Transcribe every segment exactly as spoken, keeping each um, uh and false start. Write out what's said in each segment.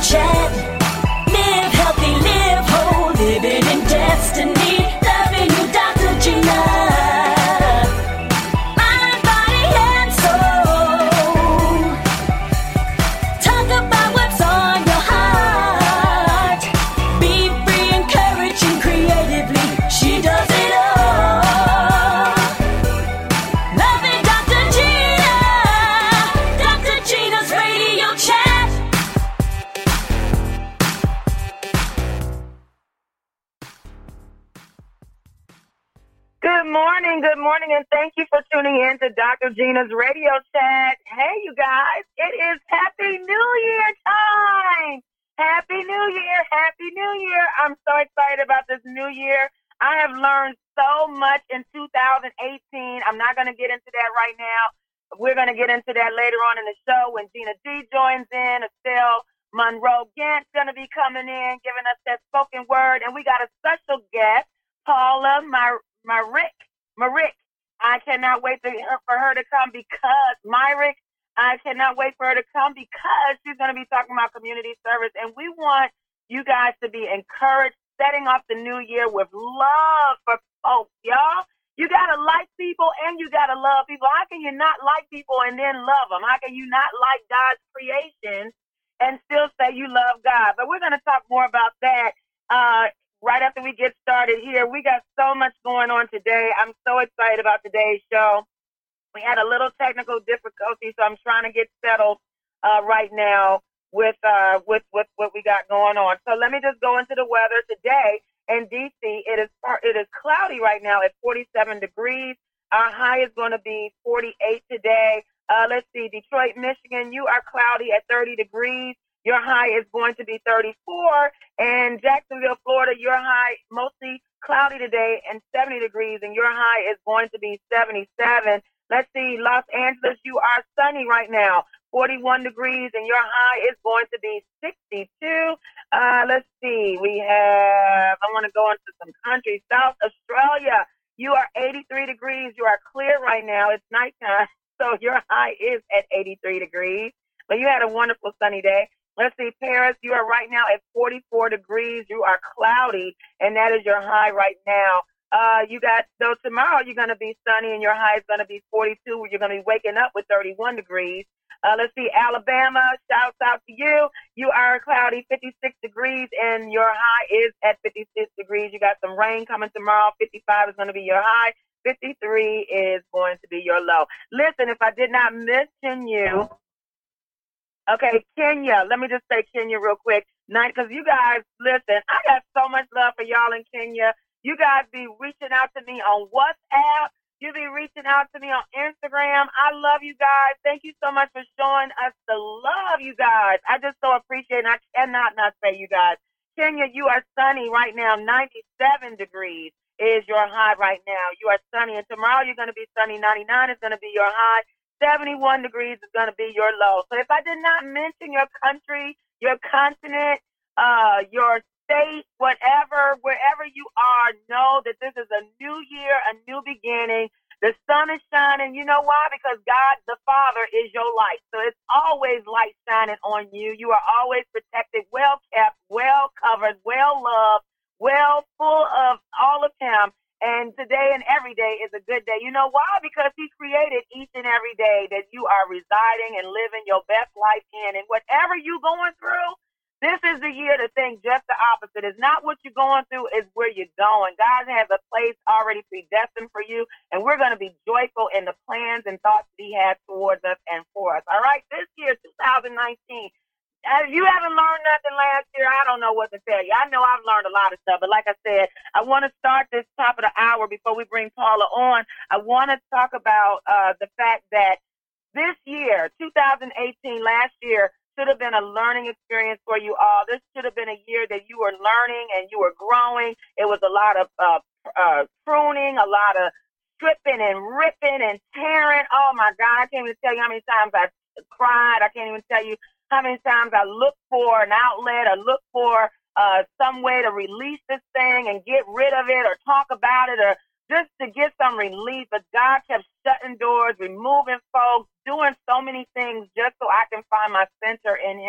chat. Live healthy, live whole, living in destiny. Loving you, Doctor Gina. Mind, body, and soul. Talk about what's on your heart. Be free, encouraging creatively. She does it all. Loving Doctor Gina. Doctor Gina's Radio Chat. Good morning, good morning, and thank you for tuning in to Doctor Gina's Radio Chat. Hey, you guys, it is Happy New Year time. Happy New Year, Happy New Year. I'm so excited about this new year. I have learned so much in two thousand eighteen. I'm not going to get into that right now. We're going to get into that later on in the show when Gina D joins in. Estelle Monroe Gant's going to be coming in, giving us that spoken word. And we got a special guest, Paula Mar- Marick. Marick. I cannot wait to, for her to come because, Myrick, I cannot wait for her to come because she's going to be talking about community service. And we want you guys to be encouraged, setting off the new year with love for folks, y'all. You got to like people and you got to love people. How can you not like people and then love them? How can you not like God's creation and still say you love God? But we're going to talk more about that uh, right after we get started here. We got so much going on today. I'm so excited about today's show. We had a little technical difficulty, so I'm trying to get settled uh, right now with uh, with with what we got going on. So let me just go into the weather today. In D C, it is it is cloudy right now at forty-seven degrees. Our high is going to be forty-eight today. Uh, let's see, Detroit, Michigan, you are cloudy at thirty degrees. Your high is going to be thirty-four. And Jacksonville, Florida, your high mostly cloudy today and seventy degrees, and your high is going to be seventy-seven. Let's see, Los Angeles, you are sunny right now, forty-one degrees, and your high is going to be sixty-two. Uh, let's see, we have, I want to go into some countries. South Australia, you are eighty-three degrees. You are clear right now. It's nighttime, so your high is at eighty-three degrees. But you had a wonderful sunny day. Let's see, Paris, you are right now at forty-four degrees. You are cloudy, and that is your high right now. Uh, you got, so tomorrow you're going to be sunny, and your high is going to be forty-two. You're going to be waking up with thirty-one degrees. Uh, let's see, Alabama, shouts out to you. You are cloudy, fifty-six degrees, and your high is at fifty-six degrees. You got some rain coming tomorrow. fifty-five is going to be your high. fifty-three is going to be your low. Listen, if I did not mention you, okay, Kenya, let me just say Kenya real quick. Because you guys, listen, I got so much love for y'all in Kenya. You guys be reaching out to me on WhatsApp. You be reaching out to me on Instagram. I love you guys. Thank you so much for showing us the love, you guys. I just so appreciate it. I cannot not say you guys. Kenya, you are sunny right now. ninety-seven degrees is your high right now. You are sunny. And tomorrow you're going to be sunny. ninety-nine is going to be your high. seventy-one degrees is going to be your low. So if I did not mention your country, your continent, uh, your state, whatever, wherever you are, know that this is a new year, a new beginning. The sun is shining. You know why? Because God, the Father, is your light. So it's always light shining on you. You are always protected, well kept, well covered, well loved, well full of all of Him. And today and every day is a good day. You know why? Because He created each and every day that you are residing and living your best life in. And whatever you're going through, this is the year to think just the opposite. It's not what you're going through, it's where you're going. God has a place already predestined for you, and we're going to be joyful in the plans and thoughts that He has towards us and for us. All right, this year, two thousand nineteen, if you haven't learned nothing last year, I don't know what to tell you. I know I've learned a lot of stuff, but like I said, I want to start this top of the hour before we bring Paula on. I want to talk about uh, the fact that this year, two thousand eighteen, last year, should have been a learning experience for you all. This should have been a year that you were learning and you were growing. It was a lot of uh, uh, pruning, a lot of stripping and ripping and tearing. Oh, my God, I can't even tell you how many times I cried. I can't even tell you how many times I looked for an outlet or looked for uh, some way to release this thing and get rid of it or talk about it or just to get some relief. But God kept shutting doors, removing folks, doing so many things just so I can find my center in Him.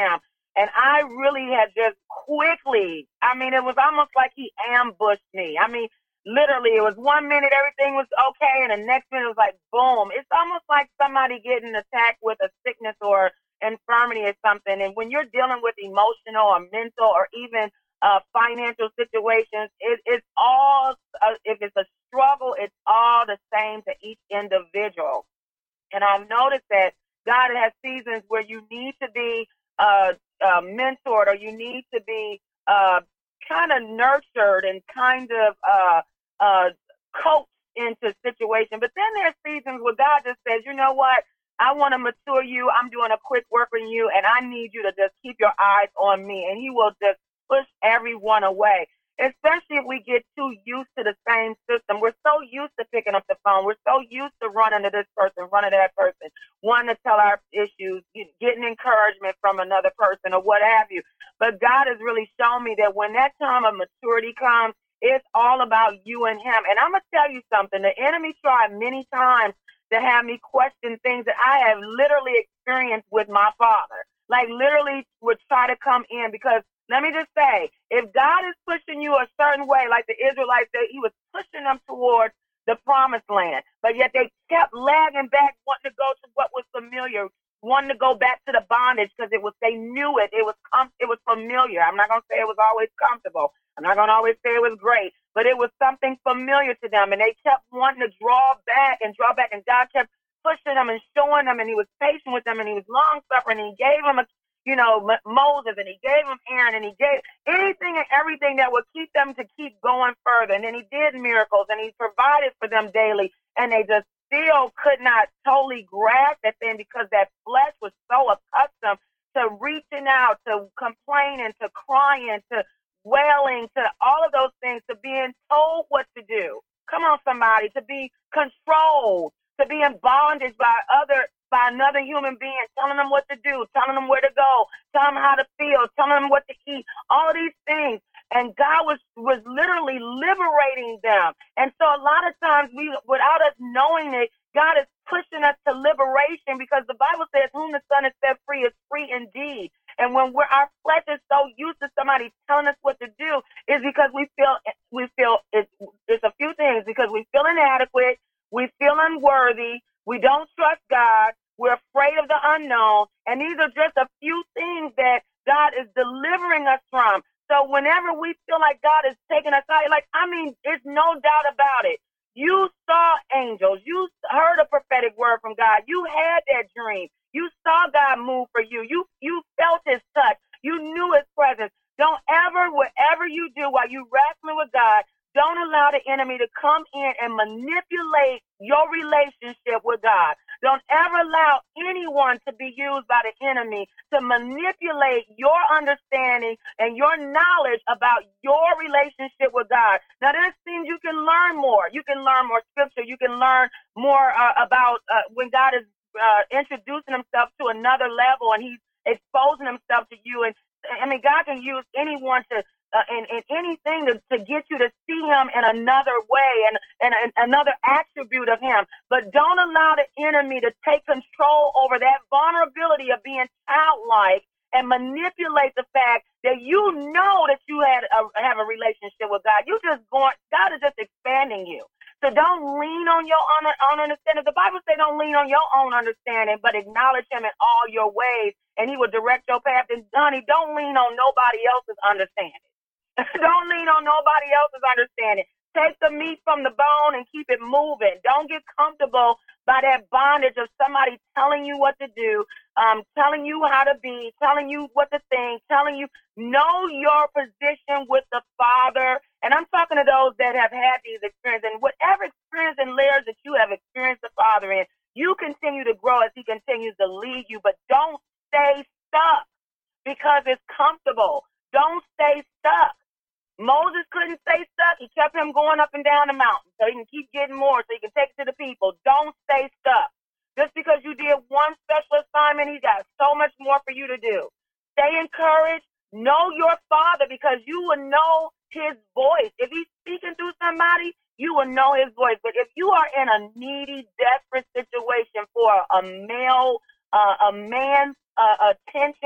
And I really had just quickly, I mean, it was almost like he ambushed me. I mean, literally, it was one minute everything was okay, and the next minute it was like, boom. It's almost like somebody getting attacked with a sickness or infirmity or something. And when you're dealing with emotional or mental or even uh, financial situations, it, it's all, uh, if it's a struggle, it's all the same to each individual. And I've noticed that God has seasons where you need to be uh, uh, mentored, or you need to be uh, kind of nurtured and kind of uh, uh, coached into situation. But then there's seasons where God just says, you know what? I want to mature you. I'm doing a quick work on you, and I need you to just keep your eyes on me. And he will just push everyone away, especially if we get too used to the same system. We're so used to picking up the phone. We're so used to running to this person, running to that person, wanting to tell our issues, getting encouragement from another person or what have you. But God has really shown me that when that time of maturity comes, it's all about you and him. And I'm going to tell you something. The enemy tried many times to have me question things that I have literally experienced with my father. Like literally would try to come in, because let me just say, if God is pushing you a certain way, like the Israelites, that he was pushing them towards the promised land, but yet they kept lagging back, wanting to go to what was familiar, wanting to go back to the bondage because it was, they knew it. It was, com- it was familiar. I'm not going to say it was always comfortable. I'm not going to always say it was great, but it was something familiar to them. And they kept wanting to draw back and draw back. And God kept pushing them and showing them. And he was patient with them. And he was long suffering. And he gave them, a, you know, Moses, and he gave them Aaron, and he gave anything and everything that would keep them to keep going further. And then he did miracles, and he provided for them daily. And they just still could not totally grasp that thing, because that flesh was so accustomed to reaching out, to complaining, to crying, to wailing, to all of those things, to being told what to do. Come on, somebody, to be controlled, to be in bondage by other, by another human being, telling them what to do, telling them where to go, telling them how to feel, telling them what to eat, all of these things. And God was, was literally liberating them. And so a lot of times we, without us knowing it, God is pushing us to liberation, because the Bible says, whom the Son has set free is free indeed. And when we're, our flesh is so used to somebody telling us what to do, is because we feel, we feel it's, it's a few things, because we feel inadequate, we feel unworthy, we don't trust God, we're afraid of the unknown. And these are just a few things that God is delivering us from. So whenever we feel like God is taking us out, like, I mean, there's no doubt about it. You saw angels. You heard a prophetic word from God. You had that dream. You saw God move for you. You you felt his touch. You knew his presence. Don't ever, whatever you do while you wrestling with God, don't allow the enemy to come in and manipulate your relationship with God. Don't ever allow anyone to be used by the enemy to manipulate your understanding and your knowledge about your relationship with God. Now, there's things you can learn more. You can learn more scripture. You can learn more uh, about uh, when God is uh, introducing himself to another level and he's exposing himself to you. And I mean, God can use anyone to Uh, and, and anything to, to get you to see him in another way and, and, and another attribute of him. But don't allow the enemy to take control over that vulnerability of being childlike and manipulate the fact that you know that you had a, have a relationship with God. You just going, God is just expanding you. So don't lean on your own, own understanding. The Bible says don't lean on your own understanding, but acknowledge him in all your ways, and he will direct your path. And honey, don't lean on nobody else's understanding. Don't lean on nobody else's understanding. Take the meat from the bone and keep it moving. Don't get comfortable by that bondage of somebody telling you what to do, um, telling you how to be, telling you what to think, telling you, know your position with the Father. And I'm talking to those that have had these experiences. And whatever experience and layers that you have experienced the Father in, you continue to grow as he continues to lead you. But don't stay stuck because it's comfortable. Don't stay stuck. Moses couldn't stay stuck. He kept him going up and down the mountain so he can keep getting more, so he can take it to the people. Don't stay stuck. Just because you did one special assignment, he's got so much more for you to do. Stay encouraged. Know your Father, because you will know his voice. If he's speaking through somebody, you will know his voice. But if you are in a needy, desperate situation for a male, uh, a man's uh, attention,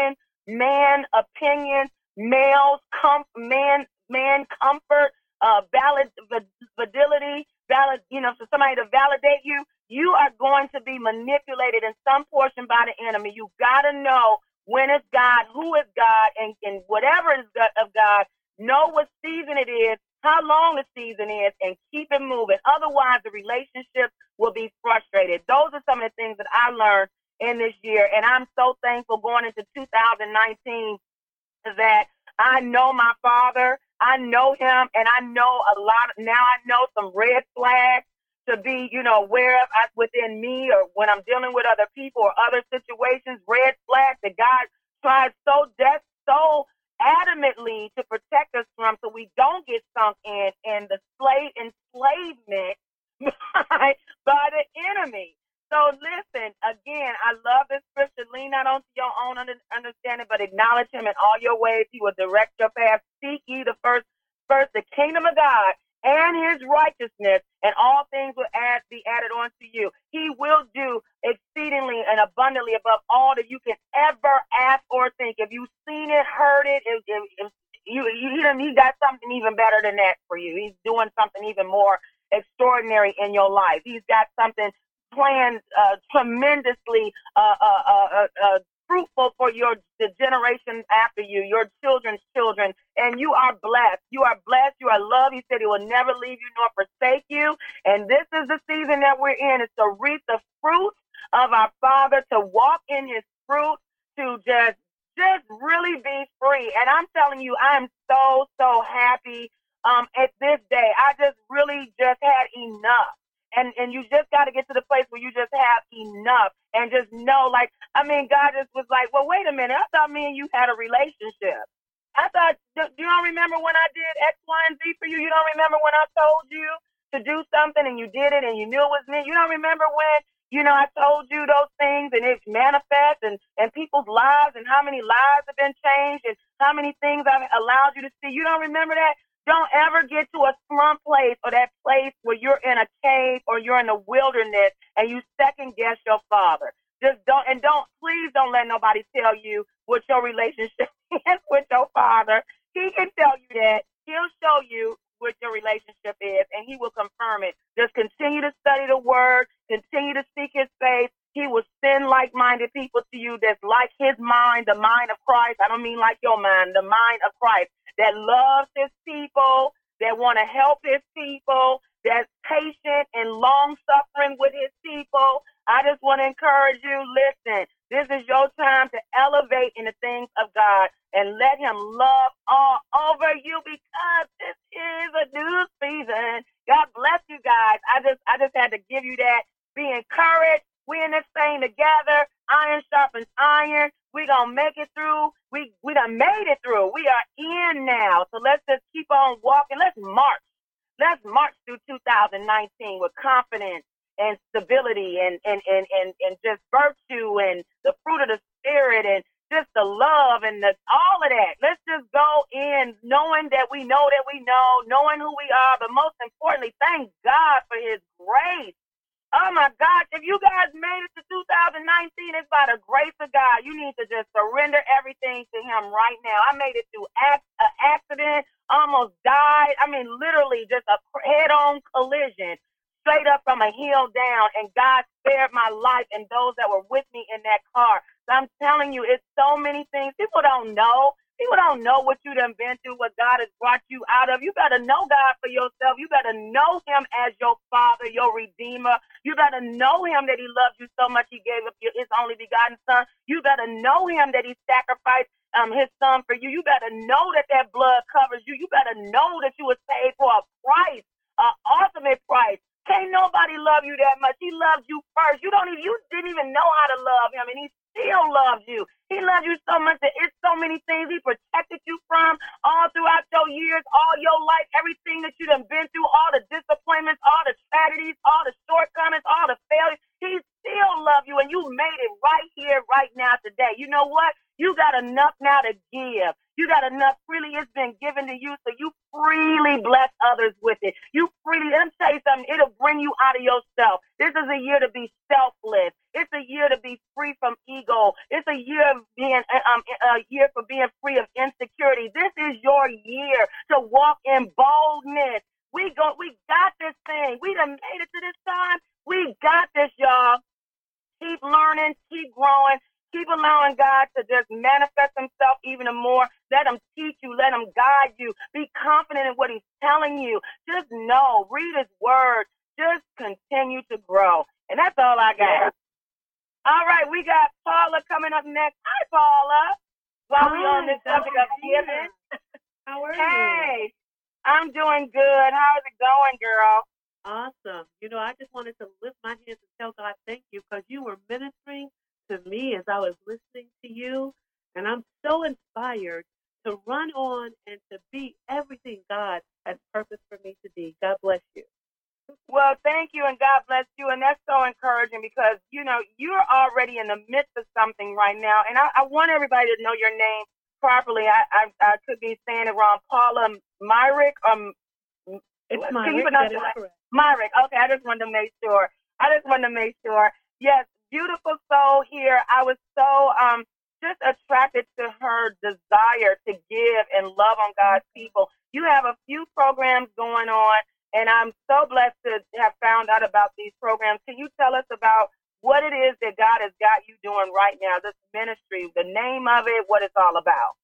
man opinions, males, com- man, man comfort, uh, valid, validity, valid, you know, for somebody to validate you, you are going to be manipulated in some portion by the enemy. You got to know when it's God, who is God, and, and whatever is of God, know what season it is, how long the season is, and keep it moving. Otherwise, the relationship will be frustrated. Those are some of the things that I learned in this year, and I'm so thankful going into two thousand nineteen that I know my Father, I know him, and I know a lot. Of, now I know some red flags to be, you know, aware of within me, or when I'm dealing with other people or other situations, red flags that God tries so death, so adamantly to protect us from, so we don't get sunk in in the slave enslavement by, by the enemy. So listen, again, I love this scripture. Lean not onto your own under, understanding, but acknowledge him in all your ways. He will direct your path. Seek ye the first, first the kingdom of God and his righteousness, and all things will add, be added on to you. He will do exceedingly and abundantly above all that you can ever ask or think. If you've seen it, heard it, if, if, if you, you, he got something even better than that for you. He's doing something even more extraordinary in your life. He's got something planned uh, tremendously uh, uh, uh, uh, fruitful for your the generation after you, your children's children, and you are blessed. You are blessed. You are loved. He said he will never leave you nor forsake you. And this is the season that we're in. It's to reap the fruit of our Father, to walk in his fruit, to just just really be free. And I'm telling you, I am so, so happy um, at this day. I just really just had enough. And and you just got to get to the place where you just have enough and just know, like, I mean, God just was like, well, wait a minute. I thought me and you had a relationship. I thought, do you don't remember when I did X, Y, and Z for you? You don't remember when I told you to do something and you did it and you knew it was me? You don't remember when, you know, I told you those things and it manifests and, and people's lives and how many lives have been changed and how many things I've allowed you to see? You don't remember that? Don't ever get to a slump place or that place where you're in a cave or you're in the wilderness and you second guess your Father. Just don't, and don't, please don't let nobody tell you what your relationship is with your Father. He can tell you that. He'll show you what your relationship is, and he will confirm it. Just continue to study the word, continue to seek his face. He will send like-minded people to you that's like his mind, the mind of Christ. I don't mean like your mind, the mind of Christ, that loves his people, that want to help his people, that's patient and long-suffering with his people. I just want to encourage you, listen, this is your time to elevate in the things of God and let him love all over you, because this is a new season. God bless you guys. I just I just had to give you that. Be encouraged. We in this thing together. Iron sharpens iron. We gonna make it through. We we done made it through. We are in now. So let's just keep on walking. Let's march. Let's march through two thousand nineteen with confidence and stability and and, and, and and just virtue and the fruit of the spirit and just the love and the, all of that. Let's just go in knowing that we know that we know, knowing who we are, but most importantly, thank God for his grace. Oh my God, if you guys made it to two thousand nineteen, it's by the grace of God. You need to just surrender everything to him right now. I made it through an accident, almost died. I mean, literally just a head-on collision, straight up from a hill down, and God spared my life and those that were with me in that car. So I'm telling you, it's so many things. People don't know. People don't know what you done been through, what God has brought you out of. You better know God for yourself. You better know him as your Father, your Redeemer. You better know him that he loves you so much he gave up his only begotten son. You better know him that he sacrificed um, his son for you. You better know that that blood covers you. You better know that you was paid for a price, an ultimate price. Can't nobody love you that much. He loves you first. You don't even, you didn't even know how to love him, and he still loves you. He loves you so much that it's so many things he protected you from all throughout your years, all your life, everything that you done been through, all the disappointments, all the tragedies, all the shortcomings, all the failures. He still loves you you and you made it right here, right now, today. You know what? You got enough now to give. You got enough freely. It's been given to you, so you freely bless others with it. You freely, let me tell you something, it'll bring you out of yourself. This is a year to be selfless. It's a year to be free from ego. It's a year of being, um, a year for being free of insecurity. This is your year to walk in boldness. We go, we got this thing. We done made it to this time. We got this, y'all. Keep learning, keep growing. Keep allowing God to just manifest himself even more. Let him teach you. Let him guide you. Be confident in what he's telling you. Just know. Read his word. Just continue to grow. And that's all I got. All right. We got Paula coming up next. Hi, Paula. While we're on this subject of giving. How are you? Hey, I'm doing good. How's it going, girl? Awesome. You know, I just wanted to lift my hands and tell God thank you because you were ministering to me as I was listening to you, and I'm so inspired to run on and to be everything God has purposed for me to be. God bless you. Well, thank you, and God bless you, and that's so encouraging because, you know, you're already in the midst of something right now, and I, I want everybody to know your name properly. I, I, I could be saying it wrong. Paula Myrick, um, It's can Myrick, you pronounce that is it? correct. Myrick, okay, I just wanted to make sure. I just wanted to make sure. Yes, beautiful soul here. I was so um just attracted to her desire to give and love on God's people. You have a few programs going on, and I'm so blessed to have found out about these programs. Can you tell us about what it is that God has got you doing right now, this ministry, the name of it, what it's all about?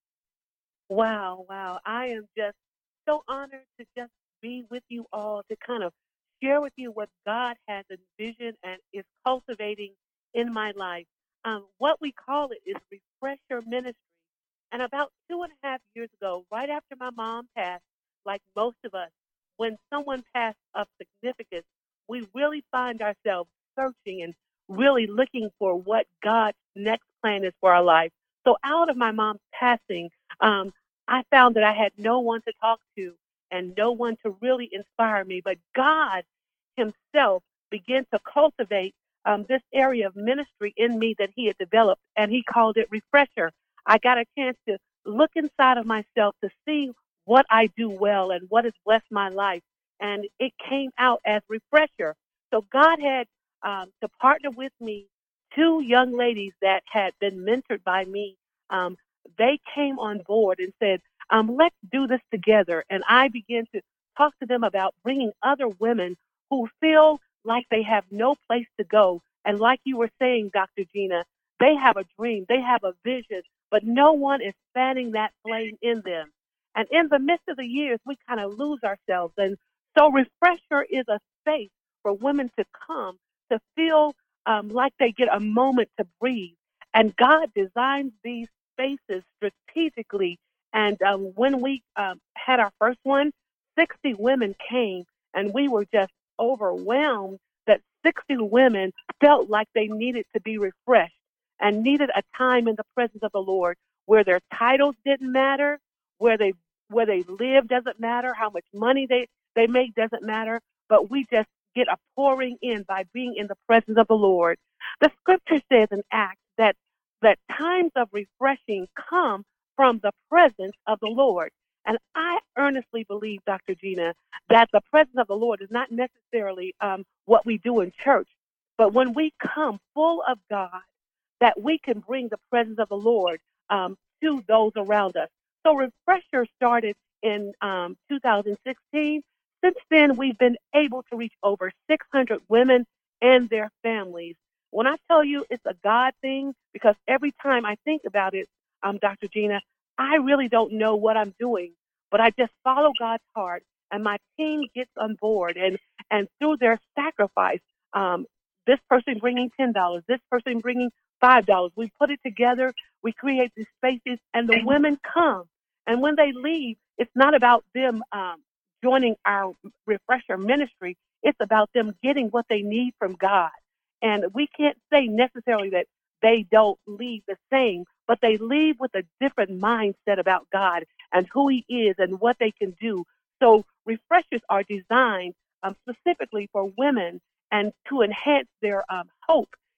Wow, wow. I am just so honored to just be with you all, to kind of share with you what God has envisioned and is cultivating in my life. Um, what we call it is Refresher Ministry. And about two and a half years ago, right after my mom passed, like most of us, when someone passed of significance, we really find ourselves searching and really looking for what God's next plan is for our life. So out of my mom's passing, um, I found that I had no one to talk to and no one to really inspire me. But God himself began to cultivate um, this area of ministry in me that he had developed, and he called it Refresher. I got a chance to look inside of myself to see what I do well and what has blessed my life, and it came out as Refresher. So God had um, to partner with me, two young ladies that had been mentored by me. Um, they came on board and said, um, let's do this together. And I began to talk to them about bringing other women who feel like they have no place to go. And like you were saying, Doctor Gina, they have a dream, they have a vision, but no one is fanning that flame in them. And in the midst of the years, we kind of lose ourselves. And so Refresher is a space for women to come to feel um, like they get a moment to breathe. And God designs these spaces strategically. And um, when we um, had our first one, sixty women came, and we were just overwhelmed that sixty women felt like they needed to be refreshed and needed a time in the presence of the Lord where their titles didn't matter, where they where they live doesn't matter, how much money they, they make doesn't matter, but we just get a pouring in by being in the presence of the Lord. The scripture says in Acts that, that times of refreshing come from the presence of the Lord. And I earnestly believe, Doctor Gina, that the presence of the Lord is not necessarily um, what we do in church, but when we come full of God, that we can bring the presence of the Lord um, to those around us. So Refresher started in um, two thousand sixteen. Since then, we've been able to reach over six hundred women and their families. When I tell you it's a God thing, because every time I think about it, um, Doctor Gina, I really don't know what I'm doing, but I just follow God's heart, and my team gets on board, and, and through their sacrifice, um, this person bringing ten dollars, this person bringing five dollars, we put it together, we create these spaces, and the women come. And when they leave, it's not about them um, joining our Refresher ministry. It's about them getting what they need from God. And we can't say necessarily that they don't leave the same, but they leave with a different mindset about God and who he is and what they can do. So refreshers are designed um, specifically for women and to enhance their um, hope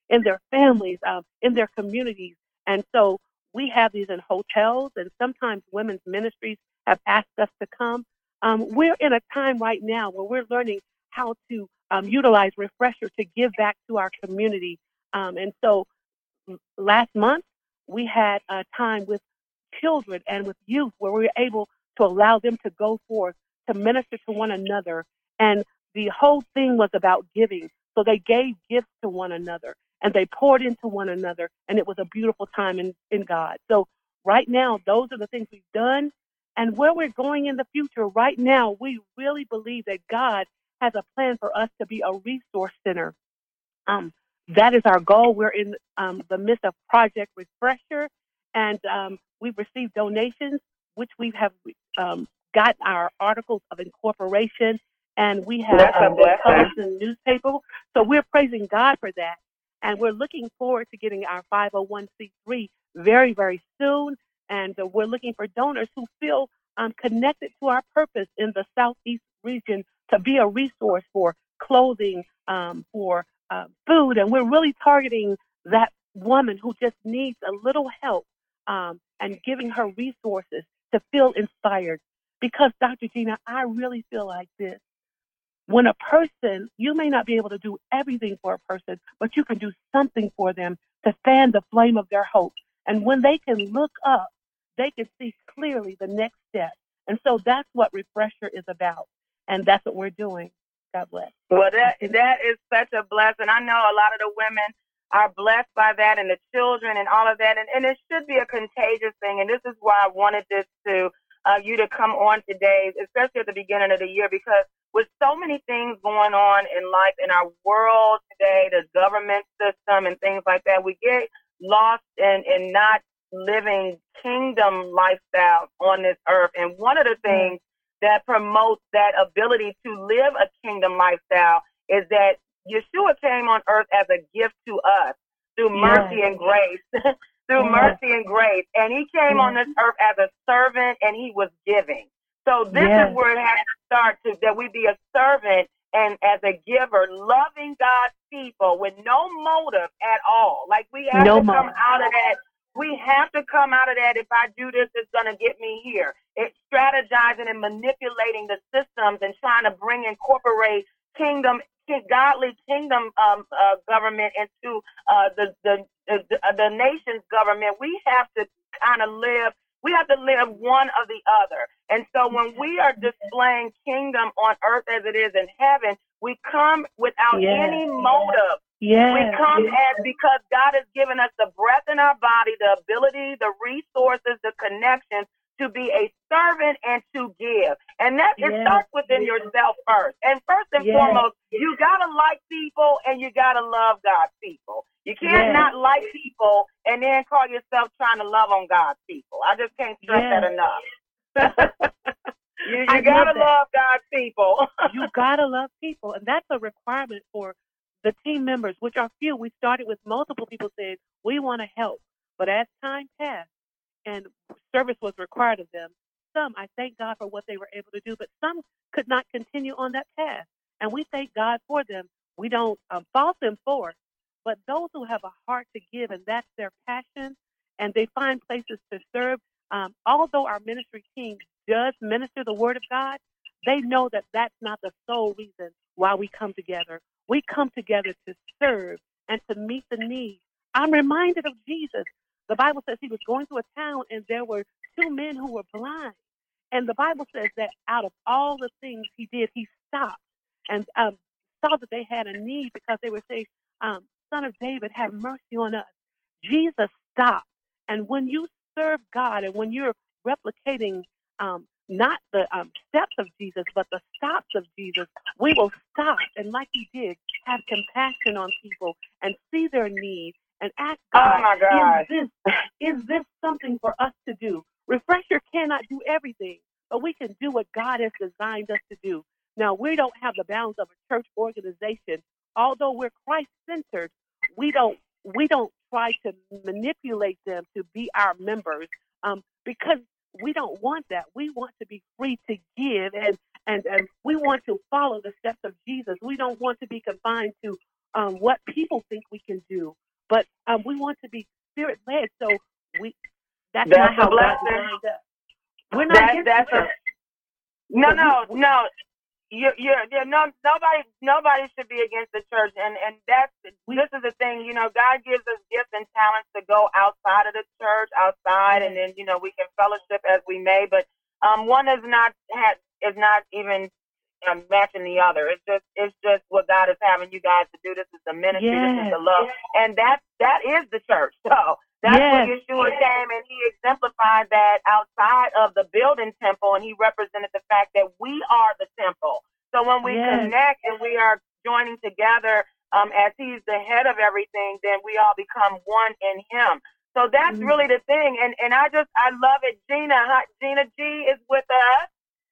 in their families, um, in their communities. And so we have these in hotels, and sometimes women's ministries have asked us to come. Um, we're in a time right now where we're learning how to um, utilize Refresher to give back to our community. Um, and so last month, we had a time with children and with youth where we were able to allow them to go forth to minister to one another. And the whole thing was about giving. So they gave gifts to one another and they poured into one another. And it was a beautiful time in, in God. So right now, those are the things we've done. And where we're going in the future, right now, we really believe that God has a plan for us to be a resource center. Um, that is our goal. We're in um, the midst of Project Refresher, and um, we've received donations, which we have um, got our articles of incorporation, and we have um, been published in the newspaper. So we're praising God for that, and we're looking forward to getting our five oh one c three very, very soon. And uh, we're looking for donors who feel um, connected to our purpose in the Southeast region to be a resource for clothing, um, for uh, food. And we're really targeting that woman who just needs a little help um, and giving her resources to feel inspired. Because, Doctor Gina, I really feel like this. When a person, you may not be able to do everything for a person, but you can do something for them to fan the flame of their hope. And when they can look up, they can see clearly the next step. And so that's what Refresher is about. And that's what we're doing. God bless. Well, that that is such a blessing. I know a lot of the women are blessed by that, and the children and all of that. And, and it should be a contagious thing. And this is why I wanted this to uh, you to come on today, especially at the beginning of the year, because with so many things going on in life, in our world today, the government system and things like that, we get lost in, in not living kingdom lifestyle on this earth. And one of the things that promotes that ability to live a kingdom lifestyle is that Yeshua came on earth as a gift to us through mercy yes. and grace, through yes. mercy and grace. And he came yes. on this earth as a servant, and he was giving. So this yes. is where it has to start, to, that we be a servant and as a giver, loving God's people with no motive at all. Like we have no to come motive. out of that. We have to come out of that. If I do this, it's going to get me here. It's strategizing and manipulating the systems and trying to bring, incorporate kingdom, godly kingdom um, uh, government into uh, the, the, the, the nation's government. We have to kind of live, we have to live one or the other. And so when we are displaying kingdom on earth as it is in heaven, we come without yes. any motive. Yes. We come as because God has given us the breath in our body, the ability, the resources, the connections to be a servant and to give. And that yes. it starts within yourself first. And first and yes. foremost, you got to like people and you got to love God's people. You can't yes. not like people and then call yourself trying to love on God's people. I just can't stress yes. that enough. you you got to love God's people. You got to love people. And that's a requirement for the team members, which are few. We started with multiple people saying, we want to help. But as time passed and service was required of them, some, I thank God for what they were able to do, but some could not continue on that path. And we thank God for them. We don't um, fault them for it. But those who have a heart to give, and that's their passion, and they find places to serve, um, although our ministry team does minister the word of God, they know that that's not the sole reason why we come together. We come together to serve and to meet the needs. I'm reminded of Jesus. The Bible says he was going through a town and there were two men who were blind. And the Bible says that out of all the things he did, he stopped and um, saw that they had a need because they were saying, um, Son of David, have mercy on us. Jesus stopped. And when you serve God and when you're replicating um, not the um, steps of Jesus, but the stops of Jesus, we will stop and, like he did, have compassion on people and see their needs and ask God, oh my God. Is this, is this something for us to do? Refresher cannot do everything, but we can do what God has designed us to do. Now, we don't have the bounds of a church organization. Although we're Christ-centered, we don't we don't try to manipulate them to be our members um, because we don't want that. We want to be free to give, and, and, and we want to follow the steps of Jesus. We don't want to be confined to um, what people think we can do. But um, we want to be Spirit-led, so we that's, that's not how God blessing. designed us. We're not That, against that's the a, church. no, But no, we, we, no. You're, you're, you're no, nobody, nobody should be against the church, and and that's we, this is the thing. You know, God gives us gifts and talents to go outside of the church, outside, and then you know we can fellowship as we may. But um, one is not had is not even um, matching the other. It's just it's just what God is having you guys to do. This is the ministry. yes, This is the love, and that that is the church. So. That's yes, what Yeshua came, and he exemplified that outside of the building temple, and he represented the fact that we are the temple. So when we yes, connect and we are joining together um, as he's the head of everything, then we all become one in him. So that's mm-hmm. really the thing. And and I just, I love it. Gina, hi, Gina G is with us.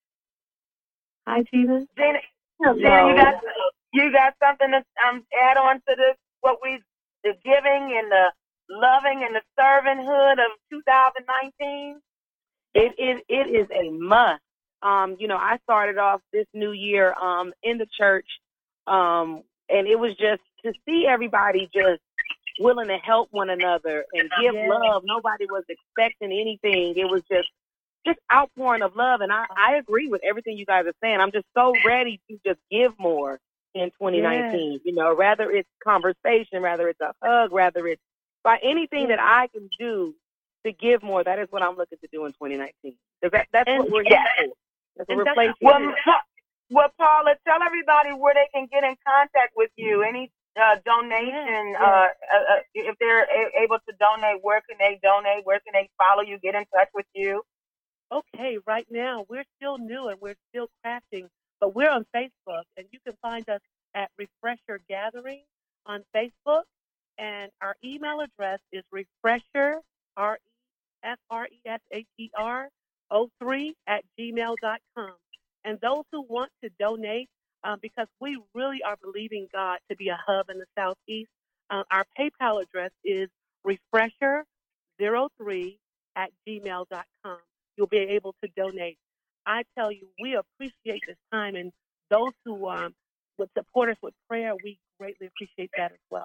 Hi, Gina. Gina, Hello. Gina, you got, you got something to um, add on to this, what we, the giving and the loving and the servanthood of two thousand nineteen? It it it is a must. Um, you know, I started off this new year um in the church, um, and it was just to see everybody just willing to help one another and give yes. love. Nobody was expecting anything. It was just just outpouring of love, and I, I agree with everything you guys are saying. I'm just so ready to just give more in twenty nineteen. Yes. You know, rather it's conversation, rather it's a hug, rather it's by anything that I can do to give more, that is what I'm looking to do in twenty nineteen. That, that's and, what we're here yeah. for. That's what we're placing. Well, well, Paula, tell everybody where they can get in contact with you. Any uh, donation, yeah. uh, uh, if they're a- able to donate, where can they donate? Where can they follow you, get in touch with you? Okay, right now, we're still new and we're still crafting, but we're on Facebook, and you can find us at Refresher Gathering on Facebook. And our email address is refresher, R E F R E S H E R, oh three at gmail dot com. And those who want to donate, um, because we really are believing God to be a hub in the Southeast, uh, our PayPal address is refresher zero three at gmail dot com. You'll be able to donate. I tell you, we appreciate this time, and those who um, would support us with prayer, we greatly appreciate that as well.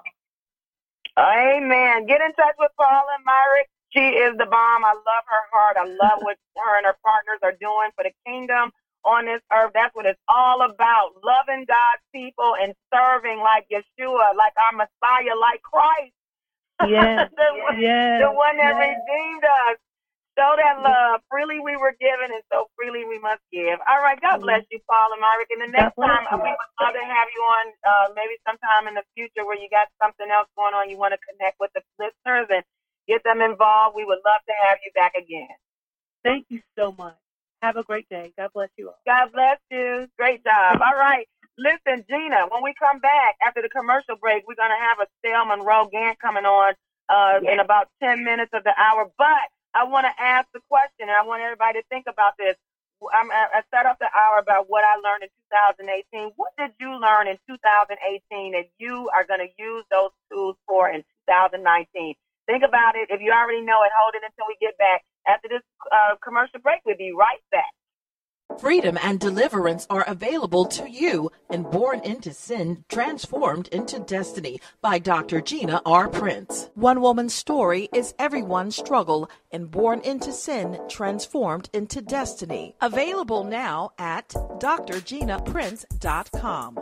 Amen. Get in touch with Paula Myrick. She is the bomb. I love her heart. I love what her and her partners are doing for the kingdom on this earth. That's what it's all about. Loving God's people and serving like Yeshua, like our Messiah, like Christ. Yes. the, yes. the one that yes. redeemed us. Show that love. Freely we were given, and so freely we must give. All right. God bless you, Paula Myrick. And the next time, we would love to have you on uh, maybe sometime in the future where you got something else going on, you want to connect with the listeners and get them involved. We would love to have you back again. Thank you so much. Have a great day. God bless you all. God bless you. Great job. All right. Listen, Gina, when we come back after the commercial break, we're going to have a Stale Monroe Gant coming on uh, yes. in about ten minutes of the hour. But I want to ask the question, and I want everybody to think about this. I'm, I set up the hour about what I learned in two thousand eighteen. What did you learn in two thousand eighteen that you are going to use those tools for in two thousand nineteen? Think about it. If you already know it, hold it until we get back. After this uh, commercial break, we'll be right back. Freedom and deliverance are available to you in Born into Sin, Transformed into Destiny by Doctor Gina R. Prince. One woman's story is everyone's struggle in Born into Sin, Transformed into Destiny. Available now at d r gina prince dot com.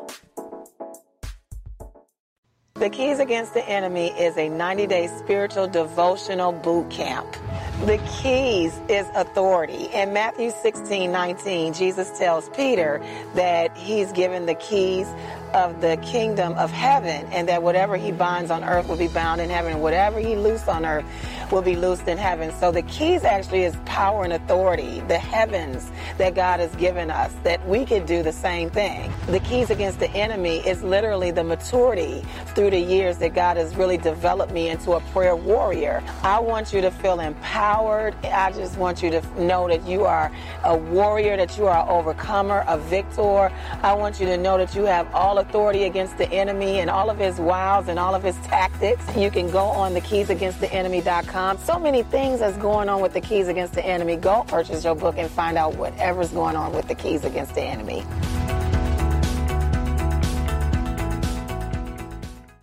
The Keys Against the Enemy is a ninety-day spiritual devotional boot camp. The keys is authority. In Matthew sixteen nineteen, Jesus tells Peter that he's given the keys of the kingdom of heaven, and that whatever he binds on earth will be bound in heaven, and whatever he loosed on earth will be loosed in heaven. So the keys actually is power and authority, the heavens that God has given us, that we could do the same thing. The keys against the enemy is literally the maturity through the years that God has really developed me into a prayer warrior. I want you to feel empowered. I just want you to know that you are a warrior, that you are an overcomer, a victor. I want you to know that you have all authority against the enemy and all of his wiles and all of his tactics. You can go on the keys against the enemy dot com. So many things that's going on with the Keys Against the Enemy. Go purchase your book and find out whatever's going on with the Keys Against the Enemy.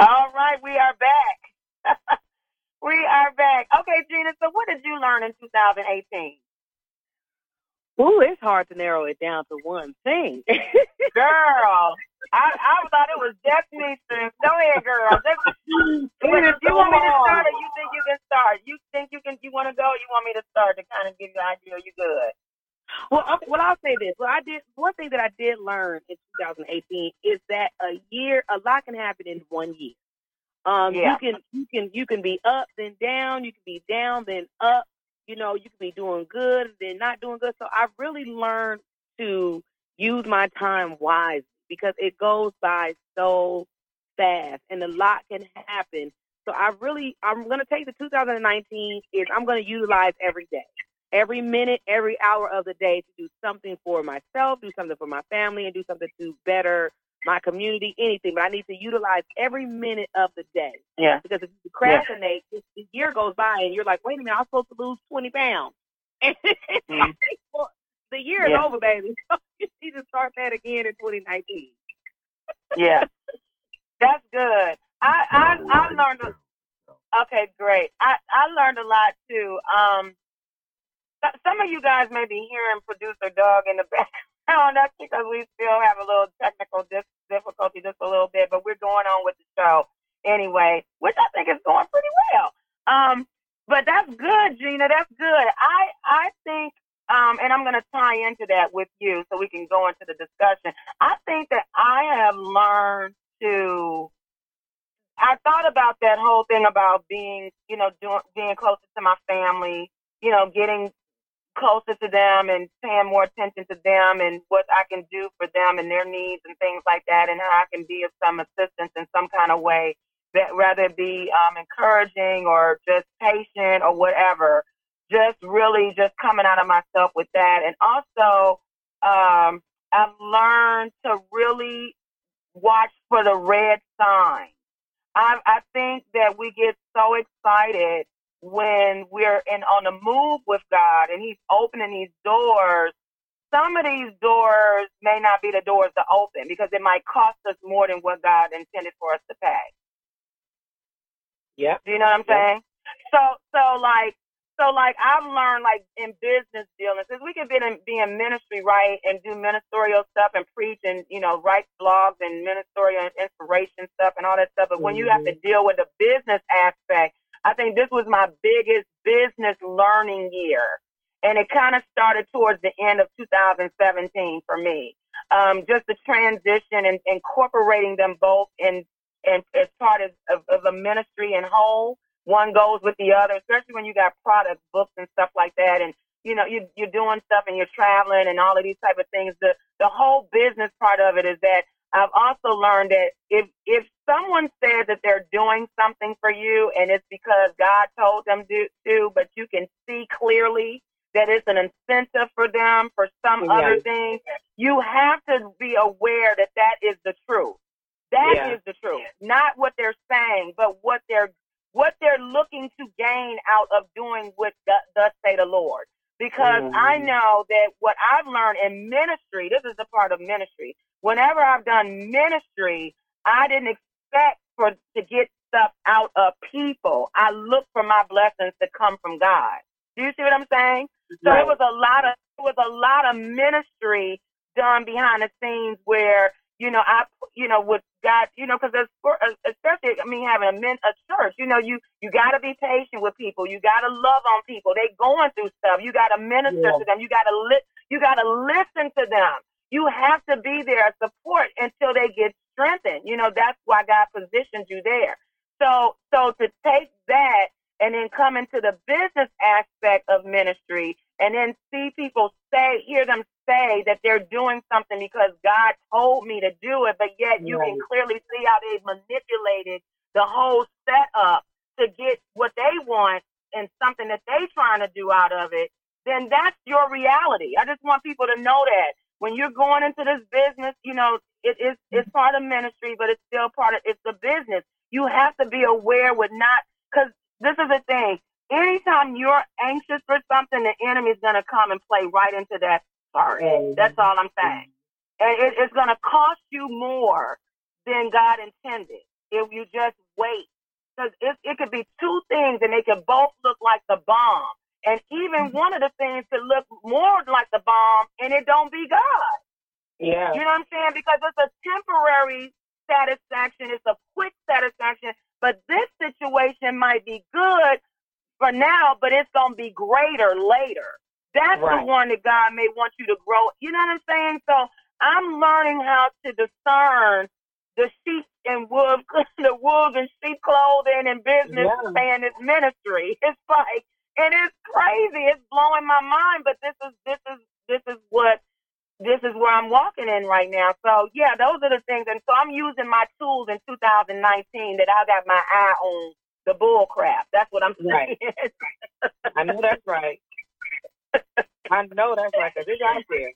All right, we are back. We are back. Okay, Gina, so what did you learn in two thousand eighteen? Ooh, it's hard to narrow it down to one thing. Girl, I, I thought it was Destiny's Strength. Go ahead, girl. Just, if you want me to start or you think you can start? You think you can? You want to go? Or you want me to start to kind of give you an idea? You good? Well, okay, well, I'll say this. Well, I did one thing that I did learn in two thousand eighteen is that a year, a lot can happen in one year. Um, Yeah. you can, you can, you can be up then down. You can be down then up. You know, you can be doing good then not doing good. So I really learned to use my time wisely because it goes by so fast and a lot can happen. So I really, I'm going to take the two thousand nineteen is I'm going to utilize every day. Every minute, every hour of the day to do something for myself, do something for my family, and do something to better my community, anything. But I need to utilize every minute of the day. Yeah. Because if you procrastinate, yeah. the year goes by and you're like, wait a minute, I'm supposed to lose twenty pounds. Mm. Well, the year yeah. is over, baby. So you need to start that again in twenty nineteen. Yeah. That's good. I, I, I learned, a, okay, great. I, I learned a lot too. Um, Some of you guys may be hearing producer Doug in the background. That's because we still have a little technical dis- difficulty just a little bit, but we're going on with the show anyway, which I think is going pretty well. Um, but that's good, Gina. That's good. I I think, um, and I'm going to tie into that with you so we can go into the discussion. I think that I have learned to. I thought about that whole thing about being, you know, doing, being closer to my family, you know, getting closer to them and paying more attention to them and what I can do for them and their needs and things like that, and how I can be of some assistance in some kind of way, that rather it be um, encouraging or just patient or whatever, just really just coming out of myself with that. And also um, I've learned to really watch for the red signs. I, I think that we get so excited when we're in on the move with God and he's opening these doors. Some of these doors may not be the doors to open because it might cost us more than what God intended for us to pay. Yeah. Do you know what I'm yeah. saying? So, so like, so like I've learned like in business dealings, because we can be in, be in ministry, right, and do ministerial stuff and preach and, you know, write blogs and ministerial and inspiration stuff and all that stuff. But mm-hmm. when you have to deal with the business aspect, I think this was my biggest business learning year. And it kind of started towards the end of two thousand seventeen for me. Um, just the transition and incorporating them both in, in as part of, of, of a ministry and whole. One goes with the other, especially when you got product books and stuff like that. And, you know, you, you're doing stuff and you're traveling and all of these type of things. The, the whole business part of it is that I've also learned that if, if someone says that they're doing something for you and it's because God told them to, to but you can see clearly that it's an incentive for them for some yeah. other thing, you have to be aware that that is the truth. That yeah. is the truth. Not what they're saying, but what they're what they're looking to gain out of doing what thus say the Lord. Because mm-hmm. I know that what I've learned in ministry, this is the part of ministry. Whenever I've done ministry, I didn't expect for to get stuff out of people. I look for my blessings to come from God. Do you see what I'm saying? So it was a lot of it was a lot of ministry done behind the scenes where, you know, I, you know, with God, you know, because especially, I mean, having a, men, a church, you know, you, you got to be patient with people. You got to love on people. They going through stuff. You got to minister yeah. to them. You got to li- you got to listen to them. You have to be there, support until they get strengthened. You know, that's why God positioned you there. So, so to take that and then come into the business aspect of ministry and then see people say, hear them say that they're doing something because God told me to do it, but yet you right. can clearly see how they've manipulated the whole setup to get what they want and something that they're trying to do out of it, then that's your reality. I just want people to know that when you're going into this business, you know, it is it's part of ministry, but it's still part of, it's the business. You have to be aware with not, because this is the thing. Anytime you're anxious for something, the enemy's going to come and play right into that part. Mm-hmm. That's all I'm saying. And it, it's going to cost you more than God intended if you just weight. Because it, it could be two things and they could both look like the bomb. And even one of the things could look more like the bomb and it don't be God. Yeah. You know what I'm saying? Because it's a temporary satisfaction. It's a quick satisfaction. But this situation might be good for now, but it's going to be greater later. That's right. the one that God may want you to grow. You know what I'm saying? So I'm learning how to discern the sheep and wolves, the wolves and sheep clothing and business yeah. and it's ministry. It's like, and it's crazy. It's blowing my mind, but this is, this is, this is what, this is where I'm walking in right now. So yeah, those are the things. And so I'm using my tools in two thousand nineteen that I got my eye on the bull crap. That's what I'm saying. Right. I know that's right. I know that's right, because it's out there.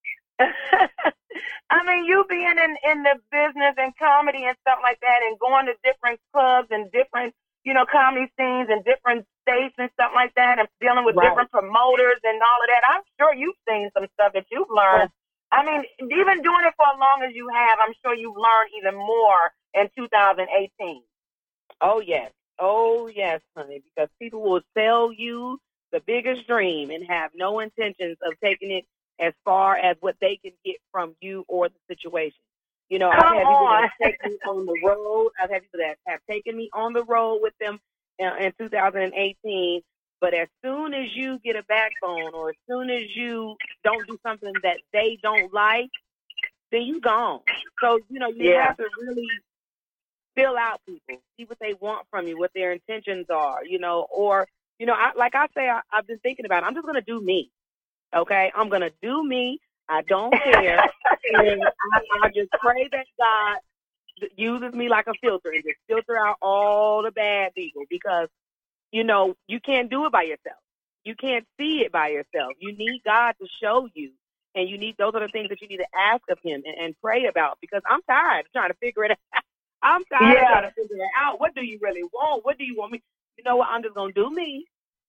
I mean, you being in, in the business and comedy and stuff like that and going to different clubs and different, you know, comedy scenes and different states and stuff like that and dealing with right. different promoters and all of that. I'm sure you've seen some stuff that you've learned. I mean, even doing it for as long as you have, I'm sure you've learned even more in two thousand eighteen. Oh, yes. Oh, yes, honey, because people will sell you the biggest dream and have no intentions of taking it as far as what they can get from you or the situation. You know, Come I've had people on. that take me on the road. I've had people that have taken me on the road with them in, in two thousand eighteen. But as soon as you get a backbone or as soon as you don't do something that they don't like, then you gone. So, you know, you Yeah. have to really fill out people, see what they want from you, what their intentions are, you know, or, you know, I, like I say, I, I've been thinking about it. I'm just going to do me. Okay. I'm going to do me. I don't care. And I, I just pray that God uses me like a filter and just filter out all the bad people, because, you know, you can't do it by yourself. You can't see it by yourself. You need God to show you. And you need, those are the things that you need to ask of him and, and pray about, because I'm tired of trying to figure it out. I'm tired Yeah. of trying to figure it out. What do you really want? What do you want me? You know what? I'm just going to do me.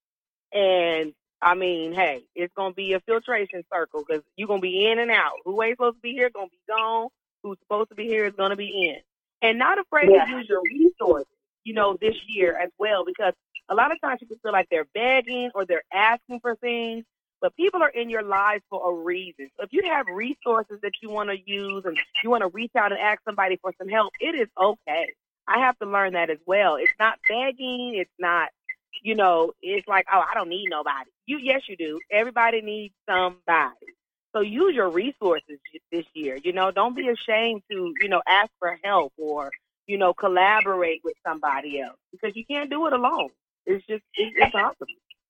And, I mean, hey, it's going to be a filtration circle, because you're going to be in and out. Who ain't supposed to be here going to be gone. Who's supposed to be here is going to be in. And not afraid Yeah. to use your resources, you know, this year as well, because a lot of times people feel like they're begging or they're asking for things, but people are in your lives for a reason. So if you have resources that you want to use and you want to reach out and ask somebody for some help, it is okay. I have to learn that as well. It's not begging. It's not, you know, it's like, oh, I don't need nobody. You, yes, you do. Everybody needs somebody. So use your resources this year. You know, don't be ashamed to, you know, ask for help or, you know, collaborate with somebody else, because you can't do it alone. It's just, it's impossible.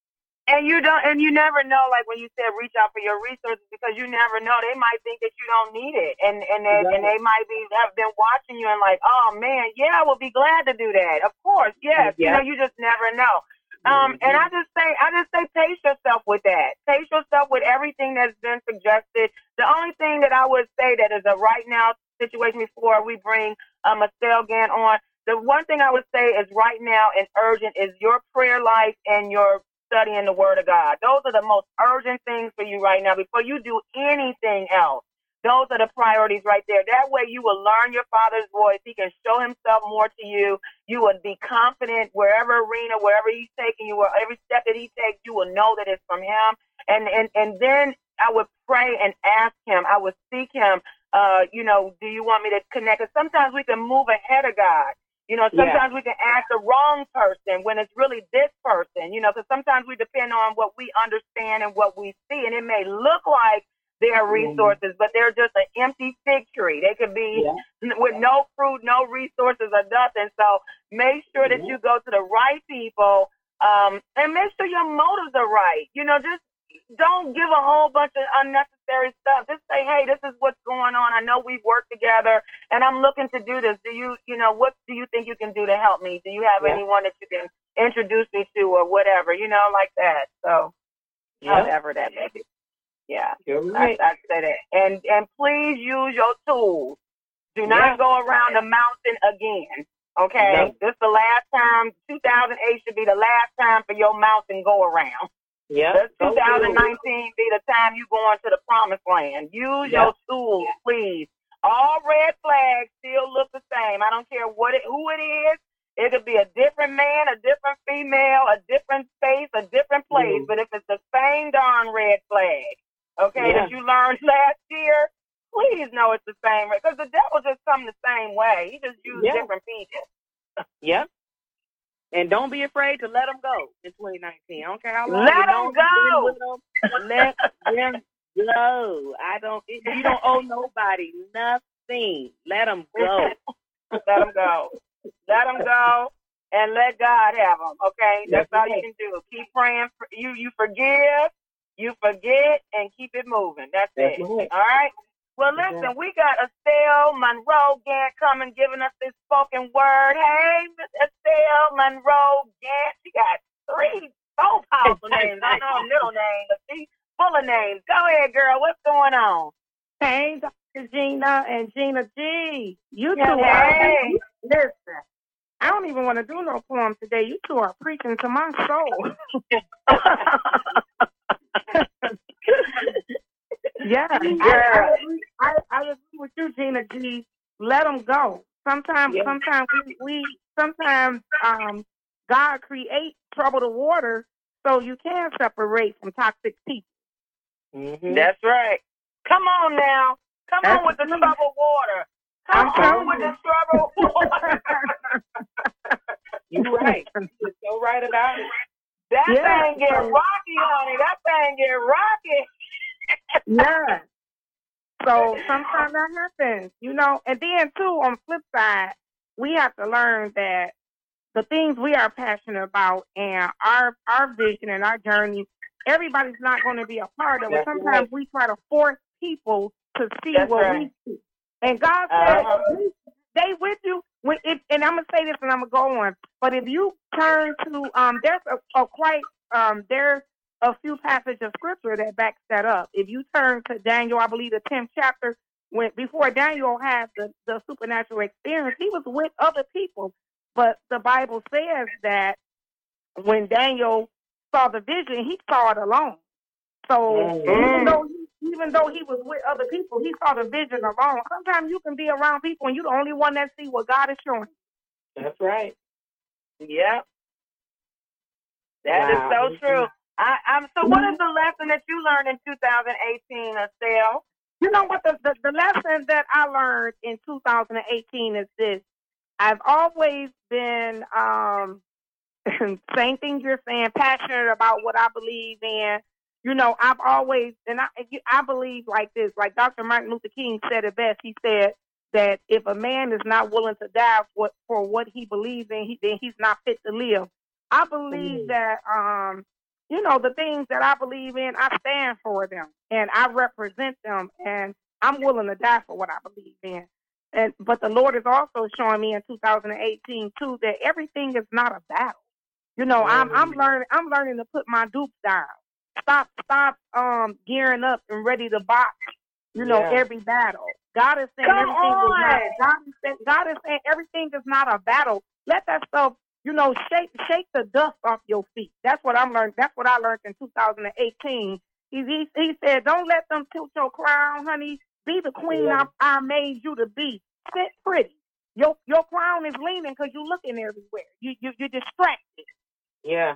And you don't, and you never know, like when you said reach out for your resources, because you never know. They might think that you don't need it. And, and they, Right. and they might be, have been watching you and like, oh man, yeah, I will be glad to do that. Of course. Yes. Yeah. You know, you just never know. Um, and I just say, I just say, pace yourself with that. Pace yourself with everything that's been suggested. The only thing that I would say that is a right now situation before we bring um, Estelle Gant on, the one thing I would say is right now and urgent is your prayer life and your studying the Word of God. Those are the most urgent things for you right now before you do anything else. Those are the priorities right there. That way you will learn your Father's voice. He can show himself more to you. You will be confident wherever arena, wherever he's taking you, or every step that he takes, you will know that it's from him. And and, and then I would pray and ask him. I would seek him. Uh, you know, do you want me to connect? Because sometimes we can move ahead of God. You know, sometimes Yeah. we can ask the wrong person when it's really this person, you know, because sometimes we depend on what we understand and what we see. And it may look like they're resources, but they're just an empty fig tree. They could be Yeah. with no fruit, no resources or nothing. So make sure that Yeah. you go to the right people, um, and make sure your motives are right. You know, just don't give a whole bunch of unnecessary stuff. Just say, hey, this is what's going on. I know we've worked together and I'm looking to do this. Do you, you know, what do you think you can do to help me? Do you have Yeah. anyone that you can introduce me to or whatever, you know, like that. So Yeah. however that may be. Yeah. You're right. I, I said it. And, and please use your tools. Do not Yeah. go around the mountain again. Okay. No. This is the last time. two thousand eight should be the last time for your mountain go around. Yeah. Let So twenty true. nineteen be the time you go into the promised land. Use Yeah. your tools, please. All red flags still look the same. I don't care what it, who it is. It could be a different man, a different female, a different space, a different place. Mhm. But if it's the same darn red flag, okay, Yeah. that you learned last year, please know it's the same. Because the devil just come the same way. He just used Yeah. different pieces. Yep. And don't be afraid to let them go in twenty nineteen. I don't care how long Let you 'em don't go. with them. Let them go. I don't. You don't owe nobody nothing. Let them go. Let them go. Let them go, and let God have them. Okay, that's Yes, all you yes. can do. Keep praying. For, you you forgive, you forget, and keep it moving. That's, That's it. right. All right. Well, listen, Okay. we got Estelle Monroe Gant coming, giving us this spoken word. Hey, Miss Estelle Monroe Gant. She got three so powerful names. I know her middle name, but she's full of names. Go ahead, girl. What's going on? Hey, Doctor Gina and Gina G. You two Hey. are, listen, I don't even want to do no poem today. You two are preaching to my soul. Yeah, I, I, agree, I, I agree with you, Gina G. Let them go. Sometimes, Yeah. sometimes we, we sometimes um, God creates troubled water so you can separate from toxic people. Mm-hmm. That's right. Come on now. Come That's on with the true. troubled water. Come I'm on telling with you. the troubled water. You're right. You're so right about it. That Yeah. thing get rocky, honey. That thing get rocky. Yeah. So sometimes that happens, you know. And then too, on the flip side, we have to learn that the things we are passionate about and our our vision and our journey, everybody's not going to be a part of it. That's Sometimes right. we try to force people to see That's what right. we see. And God said, Uh-huh. they with you. When if, and I'm gonna say this, and I'm gonna go on. But if you turn to, um, there's a, a quite, um, there's a few passages of scripture that backs that up. If you turn to Daniel, I believe the tenth chapter, when before Daniel had the, the supernatural experience, he was with other people. But the Bible says that when Daniel saw the vision, he saw it alone. So Mm. even though he, even though he was with other people, he saw the vision alone. Sometimes you can be around people and you're the only one that see what God is showing. That's right. Yep. That is Wow. so true. I, I'm so what is the lesson that you learned in two thousand eighteen, Estelle? You know what? The, the, the lesson that I learned in two thousand eighteen is this. I've always been, um, same thing you're saying, passionate about what I believe in. You know, I've always, and I, I believe like this, like Doctor Martin Luther King said it best. He said that if a man is not willing to die for, for what he believes in, he, then he's not fit to live. I believe Mhm. that, um, you know, the things that I believe in, I stand for them and I represent them, and I'm willing to die for what I believe in. And but the Lord is also showing me in two thousand eighteen too that everything is not a battle. You know, I'm I'm learning I'm learning to put my dupes down. Stop stop um gearing up and ready to box, you know, Yeah. every battle. God is saying Come everything is not on. God is saying God is saying everything is not a battle. Let that stuff, you know, shake shake the dust off your feet. That's what I'm learning. That's what I learned in two thousand eighteen. He he, he said, don't let them tilt your crown, honey. Be the queen Yeah. I, I made you to be. Sit pretty. Your your crown is leaning because you're looking everywhere. You you you're distracted. Yeah.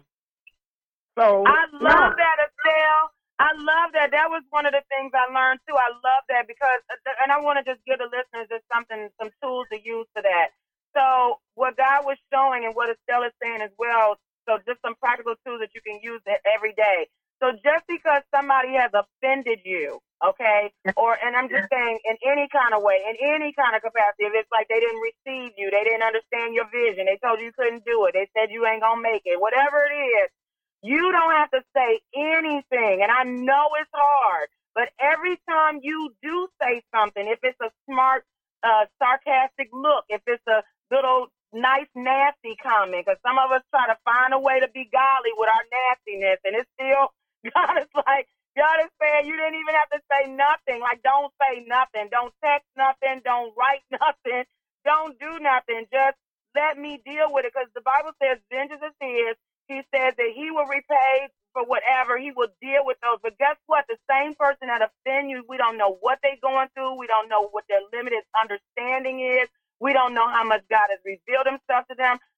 So I love yeah. that, Estelle. I love that. That was one of the things I learned too. I love that because, and I want to just give the listeners just something, some tools to use for that. So what God was showing and what Estelle is saying as well. So just some practical tools that you can use every day. So just because somebody has offended you, okay, or, and I'm just saying in any kind of way, in any kind of capacity, if it's like they didn't receive you, they didn't understand your vision, they told you you couldn't do it, they said you ain't gonna make it, whatever it is, you don't have to say anything. And I know it's hard, but every time you do say something, if it's a smart, uh, sarcastic look, if it's a little nice, nasty comment, because some of us try to find a way to be godly with our nastiness, and it's still, God is like, God is saying you didn't even have to say nothing. Like, don't say nothing. Don't text nothing. Don't write nothing. Don't do nothing. Just let me deal with it, because the Bible says vengeance is his. He says that he will repay for whatever. He will deal with those. But guess what? The same person that offend you, we don't know what they're going through. We don't know what their limited understanding is. We don't know how much God has revealed himself to them.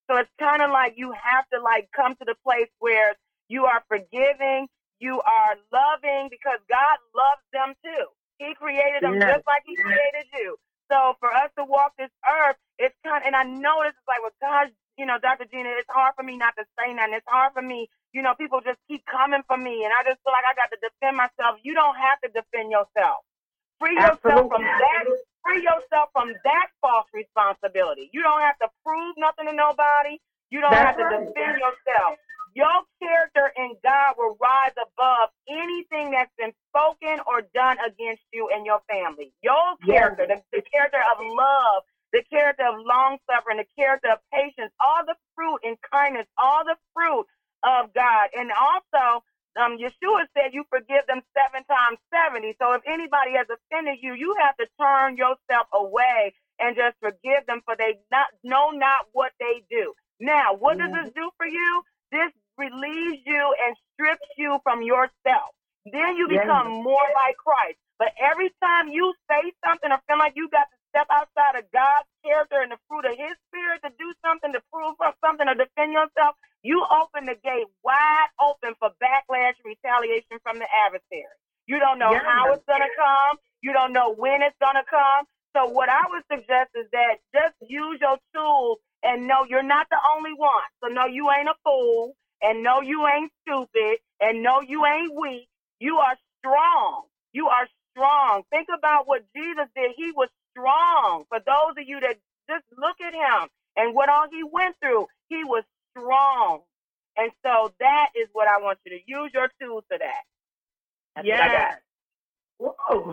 So it's kind of like you have to like come to the place where you are forgiving, you are loving, because God loves them too. He created them Yeah. just like he created you. So for us to walk this earth, it's kind of, and I know this is like, well, God, you know, Doctor Gina, it's hard for me not to say nothing. It's hard for me, you know, people just keep coming for me, and I just feel like I got to defend myself. You don't have to defend yourself. Free yourself from that. Free yourself from that false responsibility. You don't have to prove nothing to nobody. You don't That's have to right. defend yourself. Your character in God will rise above anything that's been spoken or done against you and your family. Your character, the, the character of love, the character of long-suffering, the character of patience, all the fruit and kindness, all the fruit of God. And also, um, Yeshua said you forgive them seven times seventy. So if anybody has offended you, you have to turn yourself away and just forgive them, for they not know not what they do. Now, what does this do for you? This relieves you and strips you from yourself. Then you become more like Christ. But every time you say something or feel like you got to step outside of God's character and the fruit of his spirit to do something, to prove something, or defend yourself, you open the gate wide open for backlash and retaliation from the adversary. You don't know Yeah. how it's going to come. You don't know when it's going to come. So what I would suggest is that just use your tools and know you're not the only one. So no, you ain't a fool, and no, you ain't stupid, and no, you ain't weak. You are strong. You are strong. Think about what Jesus did. He was strong. For those of you that just look at him and what all he went through, he was strong. And so that is what I want you to use your tools for that. That's what I Yeah. got. Whoa.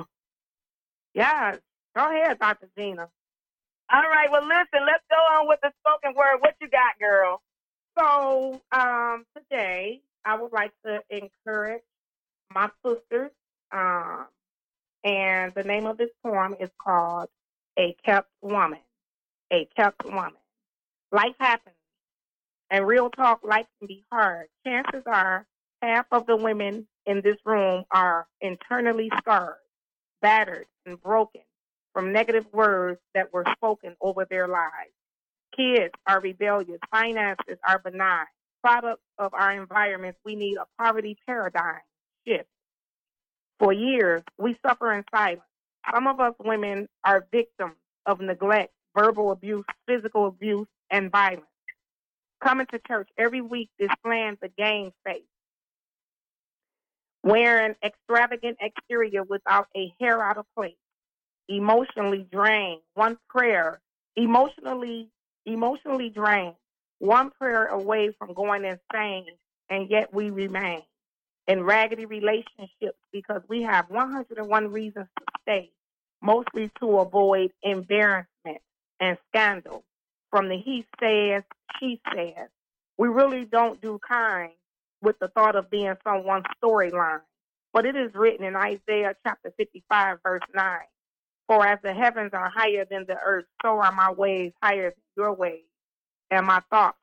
Yeah. Go ahead, Doctor Gina. All right, well, listen, let's go on with the spoken word. What you got, girl? So um, today, I would like to encourage my sisters. Um, and the name of this poem is called A Kept Woman. A Kept Woman. Life happens. And real talk, life can be hard. Chances are half of the women in this room are internally scarred, battered, and broken from negative words that were spoken over their lives. Kids are rebellious. Finances are benign. Products of our environment, we need a poverty paradigm shift. For years, we suffer in silence. Some of us women are victims of neglect, verbal abuse, physical abuse, and violence. Coming to church every week displaying the game face, wearing extravagant exterior without a hair out of place, emotionally drained, one prayer, emotionally, emotionally drained, one prayer away from going insane, and yet we remain in raggedy relationships because we have one hundred one reasons to stay, mostly to avoid embarrassment and scandal. From the he says, she says, we really don't do kind with the thought of being someone's storyline. But it is written in Isaiah chapter fifty-five, verse nine, for as the heavens are higher than the earth, so are my ways higher than your ways, and my thoughts,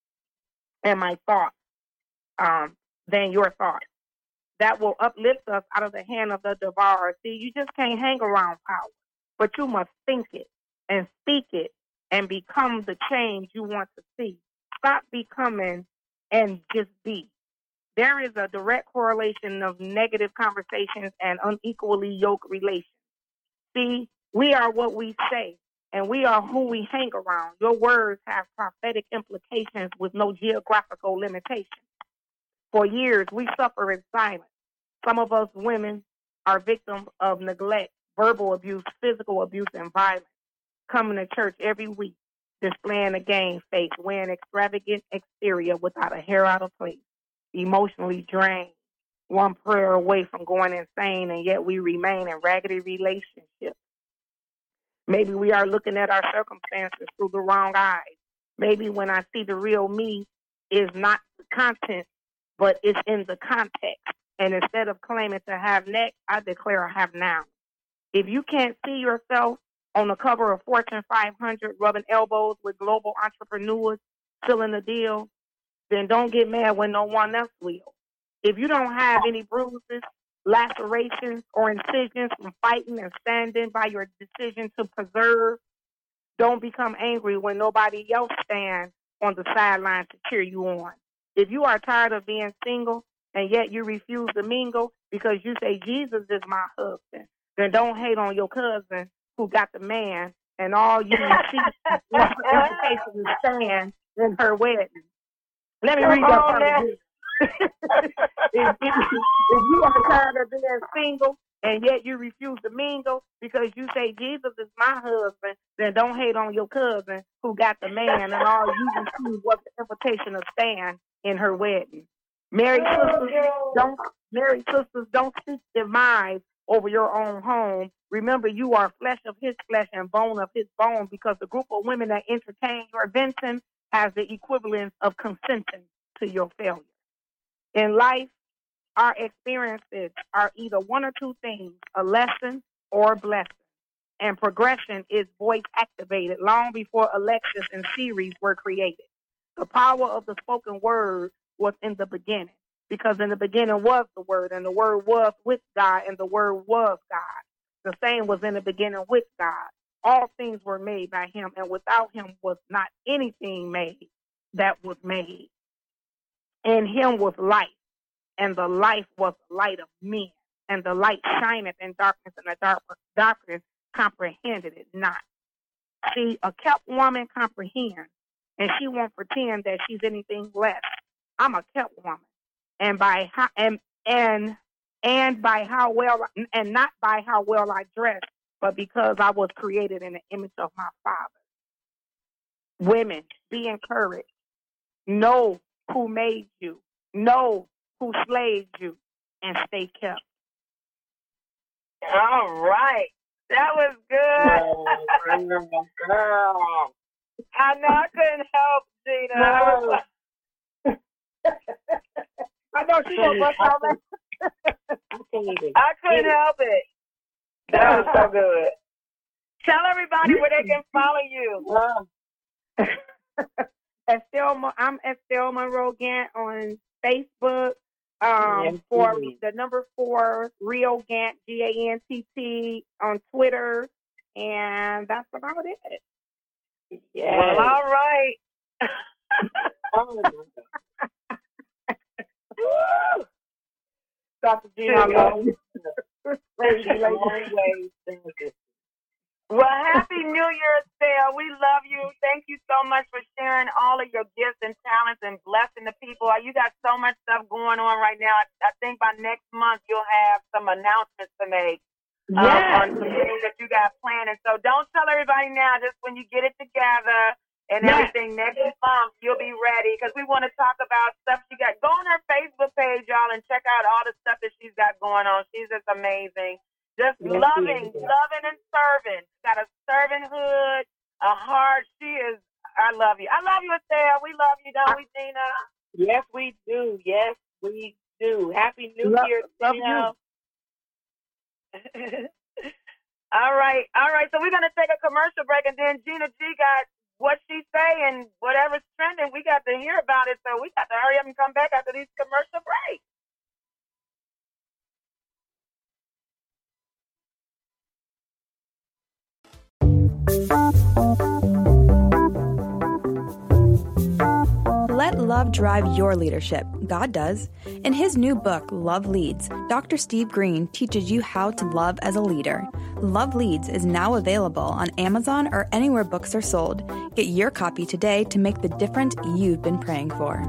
and my thoughts um, than your thoughts. That will uplift us out of the hand of the devourer. See, you just can't hang around power, but you must think it and speak it and become the change you want to see. Stop becoming and just be. There is a direct correlation of negative conversations and unequally yoked relations. See, we are what we say, and we are who we hang around. Your words have prophetic implications with no geographical limitations. For years, we suffer in silence. Some of us women are victims of neglect, verbal abuse, physical abuse, and violence. Coming to church every week, displaying a game face, wearing extravagant exterior without a hair out of place, emotionally drained, one prayer away from going insane, and yet we remain in raggedy relationships. Maybe we are looking at our circumstances through the wrong eyes. Maybe when I see the real me is not the content, but it's in the context. And instead of claiming to have next, I declare I have now. If you can't see yourself on the cover of Fortune five hundred, rubbing elbows with global entrepreneurs, filling the deal, then don't get mad when no one else will. If you don't have any bruises, lacerations, or incisions from fighting and standing by your decision to preserve, don't become angry when nobody else stands on the sidelines to cheer you on. If you are tired of being single and yet you refuse to mingle because you say Jesus is my husband, then don't hate on your cousin who got the man and all you see is one invitation to stand in her wedding. Let me read that part again. if, if, if you are tired of being single and yet you refuse to mingle because you say Jesus is my husband, then don't hate on your cousin who got the man and all you received was the invitation to stand in her wedding. Married sisters, don't married sisters don't speak demise over your own home. Remember, you are flesh of his flesh and bone of his bone, because the group of women that entertain your invention has the equivalence of consenting to your failure. In life, our experiences are either one or two things, a lesson or a blessing. And progression is voice activated long before Alexis and series were created. The power of the spoken word was in the beginning, because in the beginning was the word, and the word was with God, and the word was God. The same was in the beginning with God. All things were made by him, and without him was not anything made that was made. In him was life, and the life was the light of men. And the light shineth in darkness, and the dark, darkness comprehended it not. See, a kept woman comprehends, and she won't pretend that she's anything less. I'm a kept woman, and by how and and and by how well, and not by how well I dress, but because I was created in the image of my Father. Women, be encouraged. Know who made you. Know who slaved you, and stay kept. All right. That was good. Girl. I know I couldn't help, Gina. I, was like, I know she gonna bust out that. I couldn't help it. That was so good. Tell everybody where they can follow you. Estelle, I'm Estelle Monroe Gant on Facebook. Um, yes, for the number four, Real Gant, G A N T T, on Twitter, and that's about it. Yes. Well, all right. Doctor Gina, I love you. Well, happy New Year, Estelle. We love you. Thank you so much for sharing all of your gifts and talents and blessing the people. You got so much stuff going on right now. I, I think by next month you'll have some announcements to make um, yes. on some things that you got planned. And so don't tell everybody now, just when you get it together and yes. everything next month, you'll be ready, because we want to talk about stuff she got. Go on her Facebook page, y'all, and check out all the stuff that she's got going on. She's just amazing. Just yes, loving, loving and serving. Got a servanthood, a heart. She is, I love you. I love you, Estelle. We love you, don't we, Gina? Yes, we do. Yes, we do. Happy New love, Year, love Gina. All right. All right. So we're going to take a commercial break, and then Gina G got what she say, and whatever's trending, we got to hear about it. So we got to hurry up and come back after these commercial breaks. Let love drive your leadership. God does. In his new book, Love Leads, Doctor Steve Green teaches you how to love as a leader. Love Leads is now available on Amazon or anywhere books are sold. Get your copy today to make the difference you've been praying for.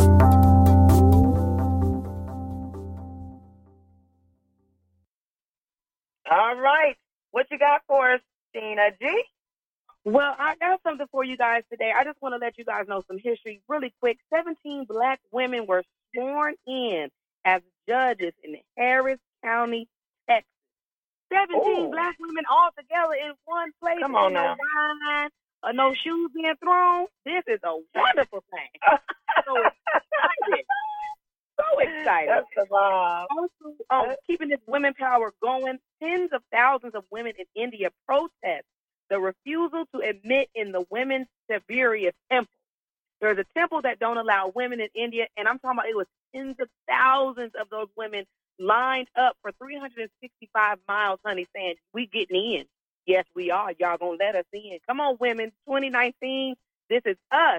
All right. What you got for us, Gina G? Well, I got something for you guys today. I just want to let you guys know some history really quick. seventeen black women were sworn in as judges in Harris County, Texas. seventeen Ooh. Black women all together in one place. Come on no now. line, or no shoes being thrown. This is a wonderful thing. So excited. So excited. That's the bomb. Also, um, keeping this women power going, tens of thousands of women in India protest the refusal to admit in the women's Siberia temple. There's a temple that don't allow women in India, and I'm talking about it was tens of thousands of those women lined up for three hundred sixty-five miles, honey, saying, we getting in. Yes, we are. Y'all gonna let us in. Come on, women. twenty nineteen, this is us.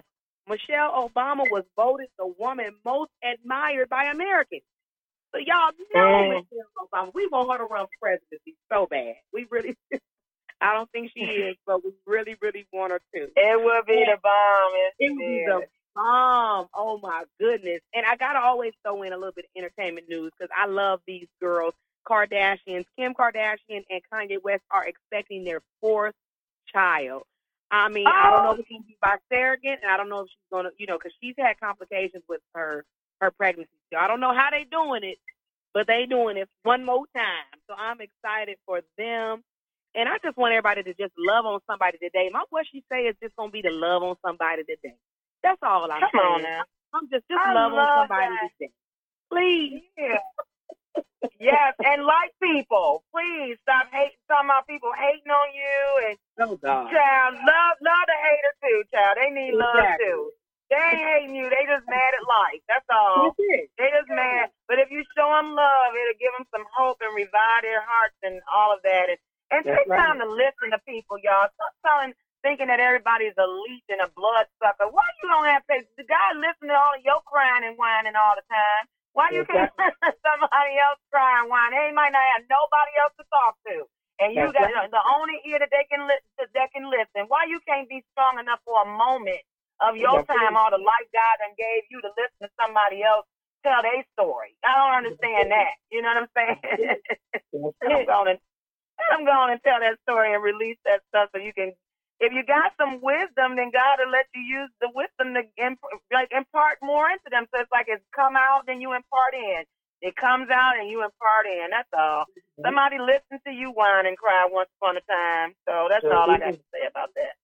Michelle Obama was voted the woman most admired by Americans. So y'all know mm. Michelle Obama. We want her to run for presidency so bad. We really, I don't think she is, but we really, really want her to. It will be the bomb. It will be the bomb. Oh my goodness. And I gotta always throw in a little bit of entertainment news because I love these girls. Kardashians, Kim Kardashian and Kanye West are expecting their fourth child. I mean, oh. I don't know if it's going to be by surrogate, and I don't know if she's going to, you know, because she's had complications with her her pregnancy. So I don't know how they doing it, but they doing it one more time. So I'm excited for them. And I just want everybody to just love on somebody today. My what she say is just going to be to love on somebody today. That's all I'm Come saying. On now. I'm just, just I love, love on somebody that. today. Please. Yeah. Yes, and like people, please stop hating. Talking about people hating on you and oh God, child, love, love the hater too, child. They need exactly. love too. They ain't hating you. They just mad at life. That's all. That's it. They just mad. But if you show them love, it'll give them some hope and revive their hearts and all of that. And, and take right. time to listen to people, y'all. Stop telling, thinking that everybody's a leech and a bloodsucker. Why you don't have patience? The guy listen to all of your crying and whining all the time. Why you can't listen to somebody else cry and whine? They might not have nobody else to talk to. And you That's got right. the only ear that they can listen that can listen. Why you can't be strong enough for a moment of your That's time, right. all the life God done gave you to listen to somebody else tell their story? I don't understand that. You know what I'm saying? I'm going to I'm going to tell that story and release that stuff so you can. If you got some wisdom, then God will let you use the wisdom to imp- like impart more into them. So it's like it's come out, then you impart in. It comes out and you impart in. That's all. Mm-hmm. Somebody listened to you whine and cry once upon a time. So that's sure. all I got to say about that.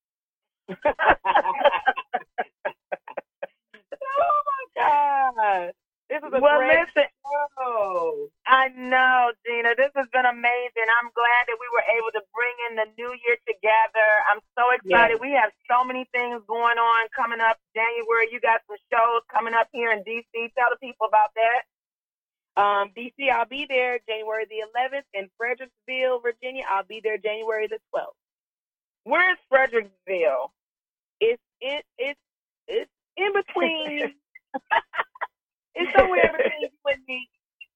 Oh my God. This is a well, great listen, show. I know, Gina. This has been amazing. I'm glad that we were able to bring in the new year together. I'm so excited. Yes. We have so many things going on coming up. January, you got some shows coming up here in D C. Tell the people about that. Um, D C, I'll be there January the eleventh. In Fredericksville, Virginia, I'll be there January the twelfth. Where's Fredericksville? It's it it's it's in between. It's somewhere between you and me.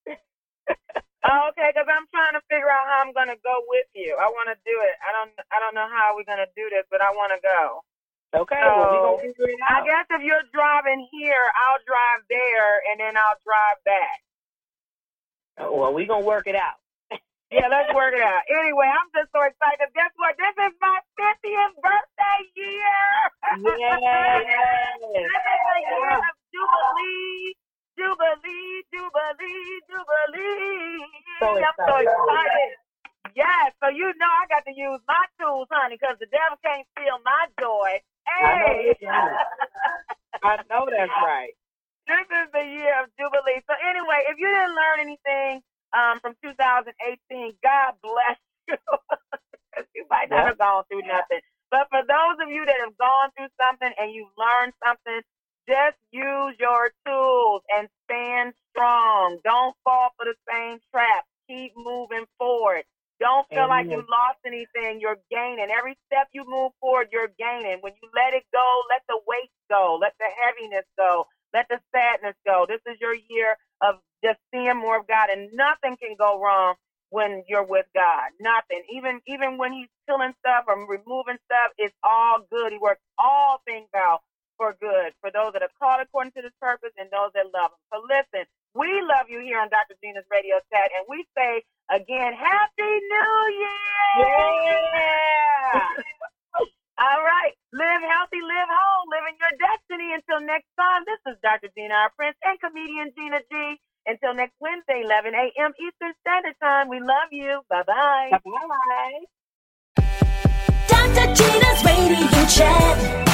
Oh, okay, because I'm trying to figure out how I'm going to go with you. I want to do it. I don't I don't know how we're going to do this, but I want to go. Okay, so, well, we're going to figure it out. I guess if you're driving here, I'll drive there, and then I'll drive back. Oh, well, we're going to work it out. Yeah, let's work it out. Anyway, I'm just so excited. Guess what? This is my fiftieth birthday year. Yeah. This is a year of Jubilee. Jubilee, Jubilee, Jubilee. So I'm so excited. Yeah, so you know I got to use my tools, honey, because the devil can't steal my joy. Hey! I know, I know that's right. This is the year of Jubilee. So anyway, if you didn't learn anything um, from two thousand eighteen, God bless you. You might not have gone through nothing. But for those of you that have gone through something and you've learned something, just use your tools and stand strong. Don't fall for the same trap. Keep moving forward. Don't feel Amen. Like you lost anything. You're gaining. Every step you move forward, you're gaining. When you let it go, let the weight go. Let the heaviness go. Let the sadness go. This is your year of just seeing more of God, and nothing can go wrong when you're with God. Nothing. Even even when he's killing stuff or removing stuff, it's all good. He works all things out for good, for those that are called according to this purpose and those that love him. So listen, we love you here on Doctor Gina's Radio Chat, and we say again, Happy New Year! Yeah! All right. Live healthy, live whole, live in your destiny. Until next time, this is Doctor Gina, our Prince, and comedian Gina G. Until next Wednesday, eleven a.m. Eastern Standard Time, we love you. Bye-bye. Bye-bye. Doctor Gina's Radio Chat.